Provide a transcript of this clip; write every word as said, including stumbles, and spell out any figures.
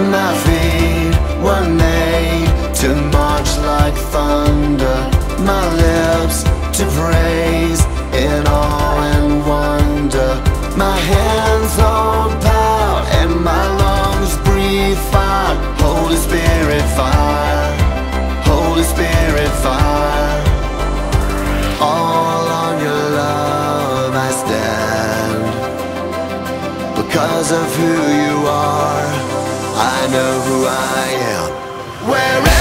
My feet were made to march like thunder, my lips to praise in awe and wonder. My hands hold power and my lungs breathe fire. Holy Spirit fire, Holy Spirit fire. All on your love I stand. Because of who you are, I know who I am. Wherever